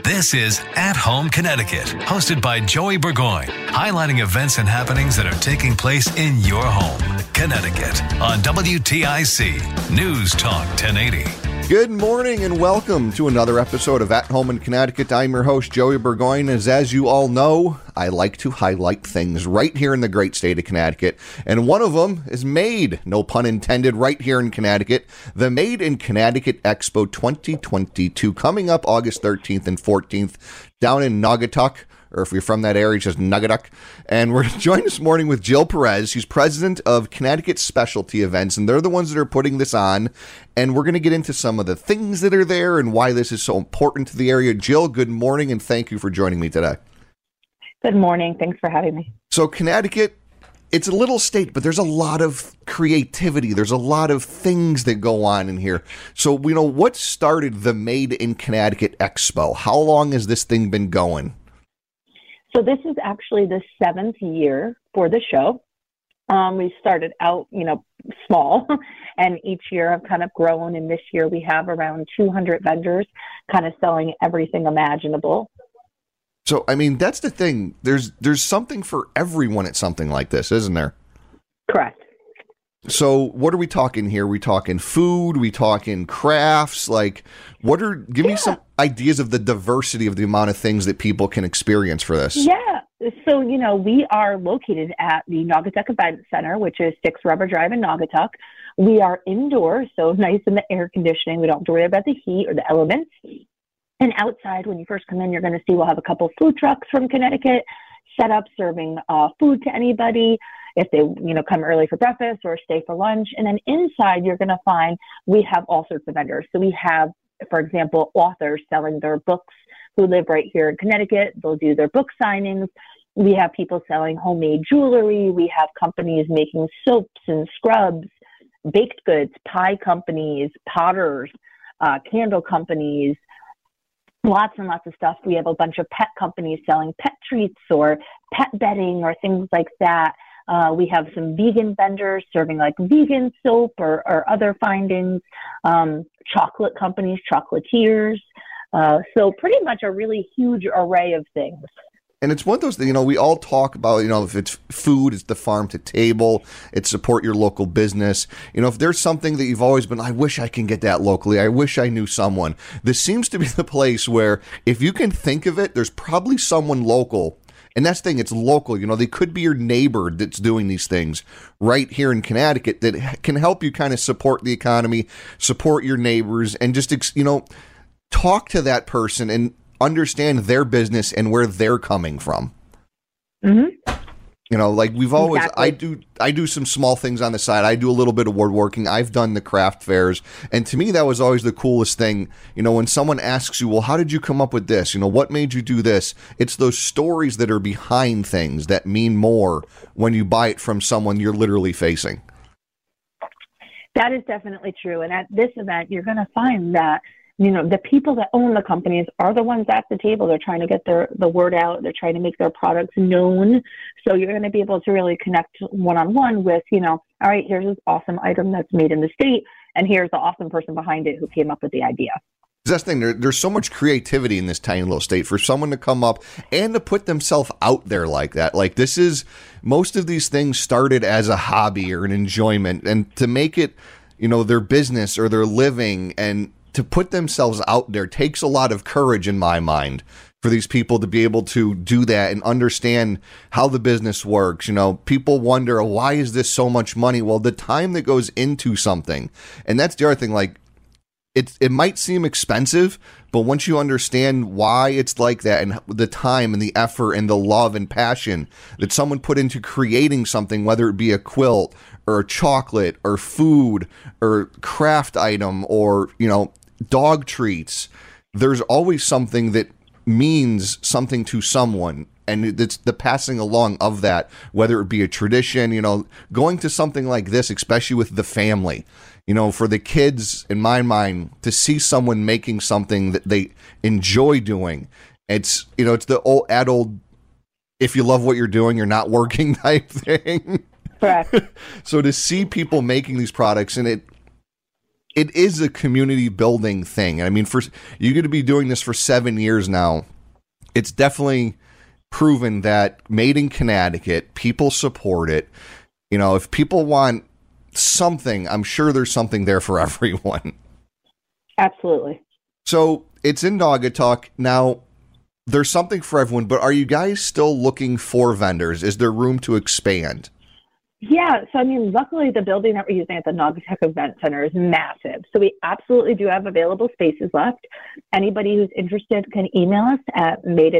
This is At Home Connecticut, hosted by Joey Burgoyne, highlighting events and happenings that are taking place in your home, Connecticut, on WTIC News Talk 1080. Good morning and welcome to another episode of At Home in Connecticut. I'm your host, Joey Burgoyne. As you all know, I like to highlight things right here in the great state of Connecticut. And one of them is Made, no pun intended, right here in Connecticut. The Made in Connecticut Expo 2022 coming up August 13th and 14th down in Naugatuck. Or if you're from that area, it's just Naugatuck. And we're joined this morning with Jill Perez. She's president of Connecticut Specialty Events, and they're the ones that are putting this on. And we're going to get into some of the things that are there and why this is so important to the area. Jill, good morning, and thank you for joining me today. Good morning. Thanks for having me. So Connecticut, it's a little state, but there's a lot of creativity. There's a lot of things that go on in here. So, what started the Made in Connecticut Expo? How long has this thing been going? So this is actually the 7th year for the show. We started out, small, and each year I've kind of grown. And this year we have around 200 vendors kind of selling everything imaginable. So, that's the thing. There's something for everyone at something like this, isn't there? Correct. So what are we talking here? We talking food? We talking crafts? Give me some ideas of the diversity of the amount of things that people can experience for this. Yeah. So, we are located at the Naugatuck Event Center, which is 6 Rubber Drive in Naugatuck. We are indoors, so nice in the air conditioning. We don't have to worry about the heat or the elements. And outside, when you first come in, you're going to see we'll have a couple food trucks from Connecticut set up serving food to anybody if they, come early for breakfast or stay for lunch. And then inside, you're going to find we have all sorts of vendors. So we have, for example, authors selling their books who live right here in Connecticut. They'll do their book signings. We have people selling homemade jewelry. We have companies making soaps and scrubs, baked goods, pie companies, potters, candle companies, lots and lots of stuff. We have a bunch of pet companies selling pet treats or pet bedding or things like that. We have some vegan vendors serving like vegan soap or other findings, chocolate companies, chocolatiers. So pretty much a really huge array of things. And it's one of those, we all talk about, if it's food, it's the farm to table, it's support your local business. If there's something that you've always been, I wish I can get that locally. I wish I knew someone. This seems to be the place where if you can think of it, there's probably someone local. And that's the thing, it's local. They could be your neighbor that's doing these things right here in Connecticut that can help you kind of support the economy, support your neighbors, and just, talk to that person and understand their business and where they're coming from. Mm-hmm. We've always, Exactly. I do some small things on the side. I do a little bit of woodworking. I've done the craft fairs. And to me, that was always the coolest thing. When someone asks you, well, how did you come up with this? What made you do this? It's those stories that are behind things that mean more when you buy it from someone you're literally facing. That is definitely true. And at this event, you're going to find that the people that own the companies are the ones at the table. They're trying to get the word out. They're trying to make their products known. So you're going to be able to really connect one-on-one with, all right, here's this awesome item that's made in the state, and here's the awesome person behind it who came up with the idea. That's the thing. There's so much creativity in this tiny little state for someone to come up and to put themselves out there like that. Most of these things started as a hobby or an enjoyment, and to make it, their business or their living and to put themselves out there takes a lot of courage in my mind for these people to be able to do that and understand how the business works. People wonder, why is this so much money? Well, the time that goes into something, and that's the other thing, it might seem expensive, but once you understand why it's like that and the time and the effort and the love and passion that someone put into creating something, whether it be a quilt or chocolate or food or craft item or, dog treats, there's always something that means something to someone. And it's the passing along of that, whether it be a tradition, going to something like this, especially with the family, for the kids, in my mind, to see someone making something that they enjoy doing. It's, it's the old, if you love what you're doing, you're not working type thing. Correct. So to see people making these products, and it is a community building thing. I mean, you're going to be doing this for 7 years now. It's definitely proven that made in Connecticut, people support it. You know, if people want something, I'm sure there's something there for everyone. Absolutely. So it's in Naugatuck. Now, there's something for everyone, but are you guys still looking for vendors? Is there room to expand? Yeah, so I mean, luckily the building that we're using at the Naugatuck Event Center is massive. So we absolutely do have available spaces left. Anybody who's interested can email us at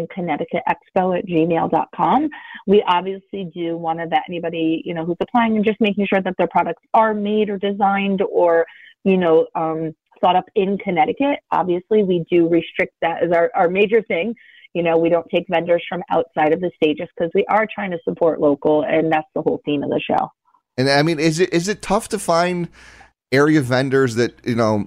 madeinconnecticutexpo@gmail.com. We obviously do want to vet anybody, you know, who's applying and just making sure that their products are made or designed or, you know, thought up in Connecticut. Obviously, we do restrict that as our major thing. You know, we don't take vendors from outside of the state just because we are trying to support local, and that's the whole theme of the show. And I mean, is it tough to find area vendors that, you know,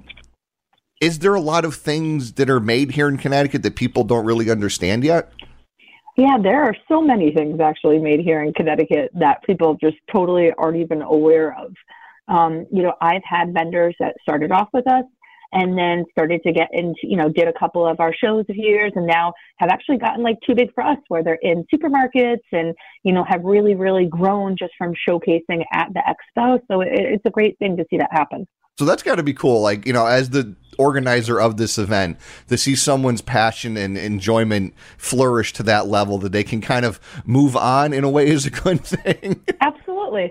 is there a lot of things that are made here in Connecticut that people don't really understand yet? Yeah, there are so many things actually made here in Connecticut that people just totally aren't even aware of. You know, I've had vendors that started off with us and then started to get into, you know, did a couple of our shows a few years and now have actually gotten like too big for us, where they're in supermarkets and, you know, have really, really grown just from showcasing at the expo. So it's a great thing to see that happen. So that's got to be cool. Like, you know, as the organizer of this event, to see someone's passion and enjoyment flourish to that level that they can kind of move on in a way is a good thing. Absolutely.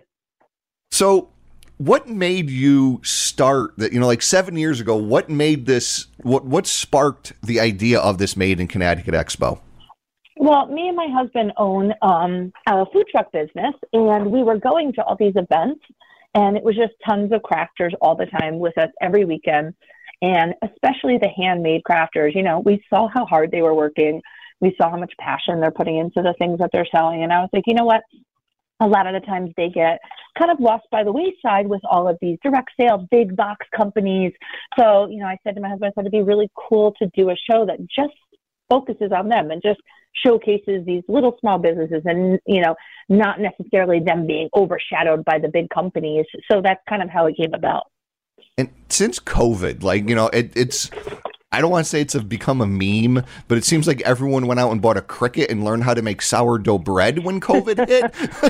So what made you start that, you know, like 7 years ago, what made this, what sparked the idea of this Made in Connecticut Expo? Well, me and my husband own a food truck business, and we were going to all these events, and it was just tons of crafters all the time with us every weekend, and especially the handmade crafters. You know, we saw how hard they were working. We saw how much passion they're putting into the things that they're selling, and I was like, you know what? A lot of the times they get kind of lost by the wayside with all of these direct sale, big box companies. So, you know, I said to my husband, I thought it'd be really cool to do a show that just focuses on them and just showcases these little small businesses and, you know, not necessarily them being overshadowed by the big companies. So that's kind of how it came about. And since COVID, like, you know, it's, I don't want to say it's become a meme, but it seems like everyone went out and bought a Cricut and learned how to make sourdough bread when COVID hit.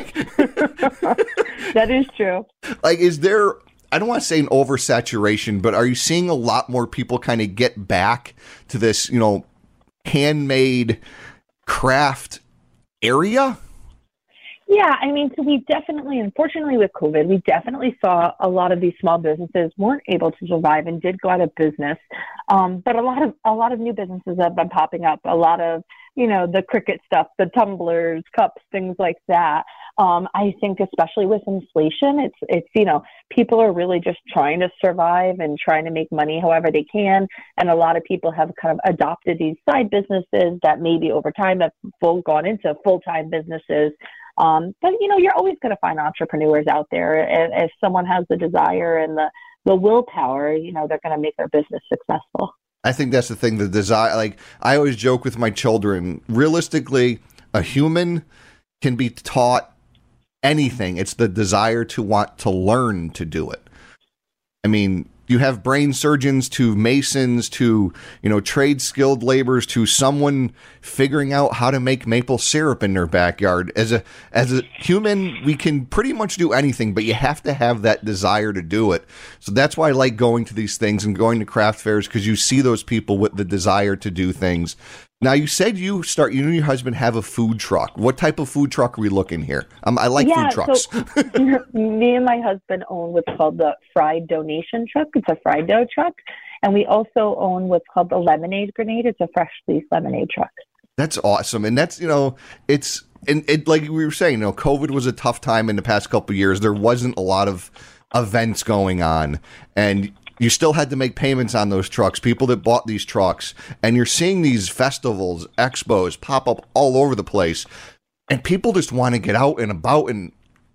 That is true. Like, is there, I don't want to say an oversaturation, but are you seeing a lot more people kind of get back to this, you know, handmade craft area? Yeah, I mean, so we definitely, unfortunately with COVID, we definitely saw a lot of these small businesses weren't able to survive and did go out of business. But a lot of new businesses have been popping up. A lot of, you know, the Cricut stuff, the tumblers, cups, things like that. I think especially with inflation, it's, you know, people are really just trying to survive and trying to make money however they can. And a lot of people have kind of adopted these side businesses that maybe over time have gone into full-time businesses. But, you know, you're always going to find entrepreneurs out there. And if someone has the desire and the willpower, you know, they're going to make their business successful. I think that's the thing, the desire. Like, I always joke with my children, realistically, a human can be taught anything. It's the desire to want to learn to do it. I mean, you have brain surgeons to masons to, you know, trade skilled laborers to someone figuring out how to make maple syrup in their backyard. As a human, we can pretty much do anything, but you have to have that desire to do it. So that's why I like going to these things and going to craft fairs, because you see those people with the desire to do things. Now, you said you and your husband have a food truck. What type of food truck are we looking here? I like food trucks. So me and my husband own what's called the Fried Donation Truck. It's a fried dough truck. And we also own what's called the Lemonade Grenade. It's a fresh leaf lemonade truck. That's awesome. And that's, you know, it's, and it, like we were saying, you know, COVID was a tough time in the past couple of years. There wasn't a lot of events going on. And you still had to make payments on those trucks, people that bought these trucks, and you're seeing these festivals, expos pop up all over the place, and people just want to get out and about and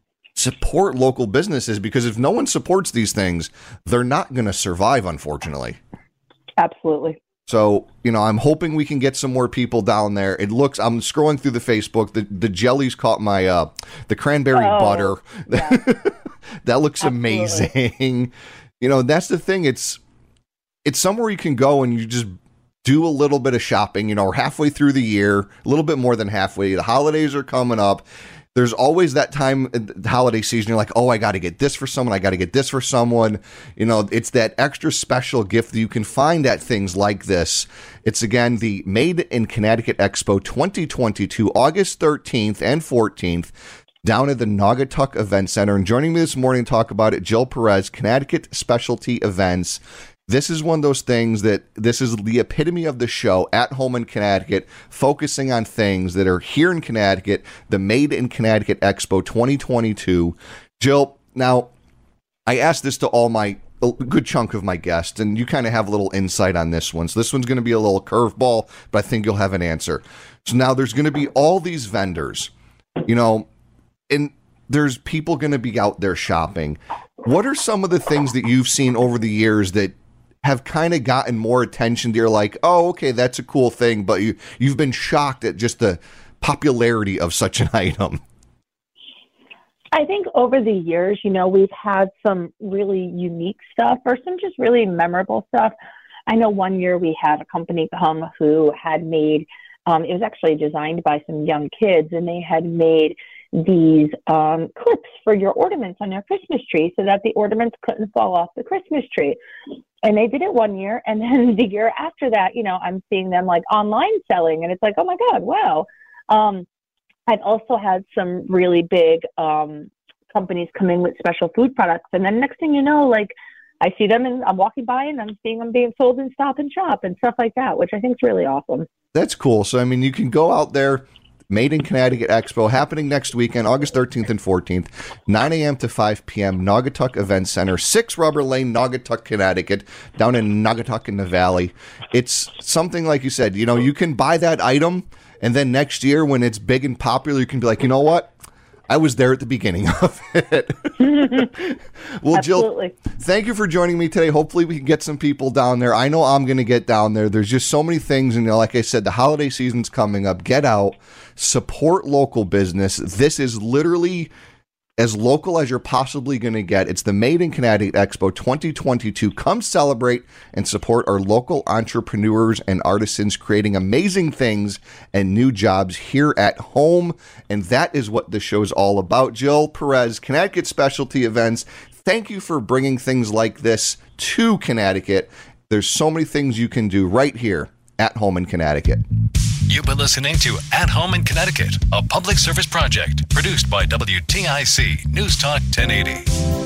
support local businesses, because if no one supports these things, they're not going to survive, unfortunately. Absolutely. So, you know, I'm hoping we can get some more people down there. It looks, I'm scrolling through the Facebook, the jellies caught my, the cranberry butter. Yeah. That looks Absolutely amazing. That's the thing. It's somewhere you can go and you just do a little bit of shopping, or halfway through the year, a little bit more than halfway. The holidays are coming up. There's always that time, the holiday season, you're like, oh, I got to get this for someone. I got to get this for someone. It's that extra special gift that you can find at things like this. It's, again, the Made in Connecticut Expo 2022, August 13th and 14th, down at the Naugatuck Event Center. And joining me this morning to talk about it, Jill Perez, Connecticut Specialty Events. This is one of those things this is the epitome of the show, At Home in Connecticut, focusing on things that are here in Connecticut, the Made in Connecticut Expo 2022. Jill, now, I asked this to a good chunk of my guests, and you kind of have a little insight on this one. So this one's going to be a little curveball, but I think you'll have an answer. So now there's going to be all these vendors, and there's people going to be out there shopping. What are some of the things that you've seen over the years that have kind of gotten more attention? You're like, oh, okay, that's a cool thing, but you've been shocked at just the popularity of such an item? I think over the years, we've had some really unique stuff or some just really memorable stuff. I know one year we had a company come who had made, it was actually designed by some young kids, and they had made these clips for your ornaments on your Christmas tree so that the ornaments couldn't fall off the Christmas tree. And they did it one year, and then the year after that, I'm seeing them like online selling, and it's like, oh my God, wow. I've also had some really big companies come in with special food products, and then next thing you know, like I see them and I'm walking by and I'm seeing them being sold in Stop and Shop and stuff like that, which I think is really awesome. That's cool. So, you can go out there. Made in Connecticut Expo, happening next weekend, August 13th and 14th, 9 a.m. to 5 p.m., Naugatuck Event Center, 6 Rubber Lane, Naugatuck, Connecticut, down in Naugatuck in the Valley. It's something like you said, you can buy that item, and then next year when it's big and popular, you can be like, you know what? I was there at the beginning of it. Well, Absolutely. Jill, thank you for joining me today. Hopefully we can get some people down there. I know I'm going to get down there. There's just so many things. And like I said, the holiday season's coming up. Get out, support local business. This is literally as local as you're possibly going to get. It's the Made in Connecticut Expo 2022. Come celebrate and support our local entrepreneurs and artisans creating amazing things and new jobs here at home. And that is what the show's all about. Jill Perez, Connecticut Specialty Events. Thank you for bringing things like this to Connecticut. There's so many things you can do right here at home in Connecticut. You've been listening to At Home in Connecticut, a public service project produced by WTIC News Talk 1080.